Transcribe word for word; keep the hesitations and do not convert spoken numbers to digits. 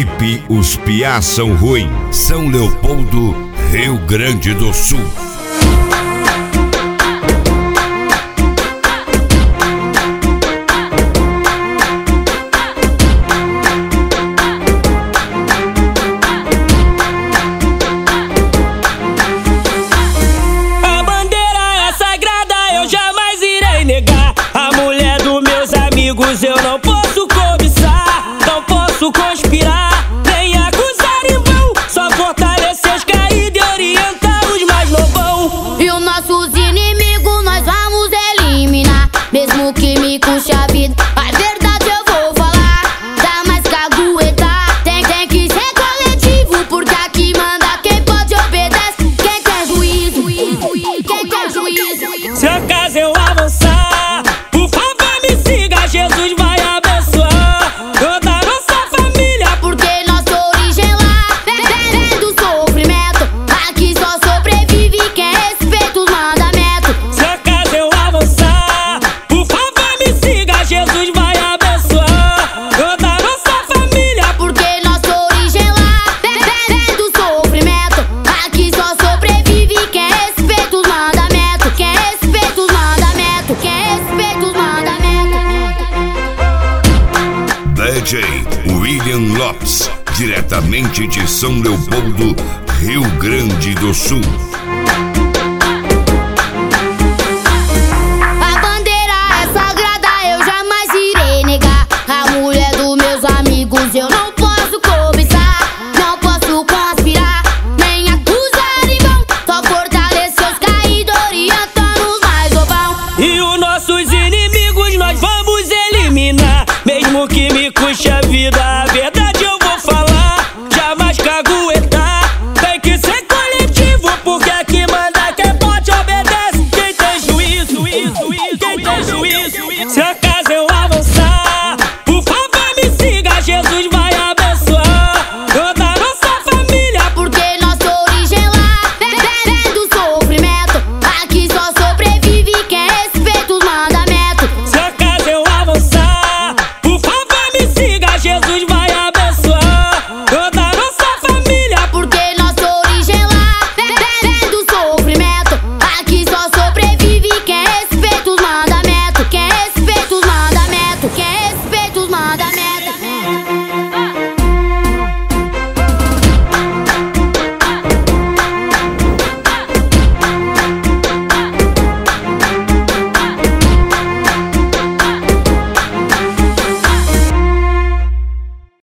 Equipe Os Piá São Ruim, São Leopoldo, Rio Grande do Sul. A bandeira é sagrada, eu jamais irei negar. A mulher dos meus amigos eu não posso cobiçar, não posso conspirar, nem acusar em vão. Só fortalecer os caídos e orientar os mais novão. E os nossos inimigos nós vamos eliminar, mesmo que me custe a vida. A verdade eu vou falar, dá mais que aguentar. Tem, tem que ser coletivo, porque aqui manda quem pode obedece. Quem quer juízo, quem quer juízo. Se acaso eu avançar, por favor me siga, Jesus vai abençoar toda a nossa família, porque nossa origem lá vem, vem do sofrimento. Aqui só sobrevive quem respeita os mandamentos. Se acaso eu avançar, por favor me siga, Jesus vai abençoar toda a nossa família, Porque nossa origem lá vem, vem, vem do sofrimento. Aqui só sobrevive quem respeita os mandamentos. Quem respeita os mandamentos. Quem respeita os mandamentos. D J William Lopes, diretamente de São Leopoldo, Rio Grande do Sul.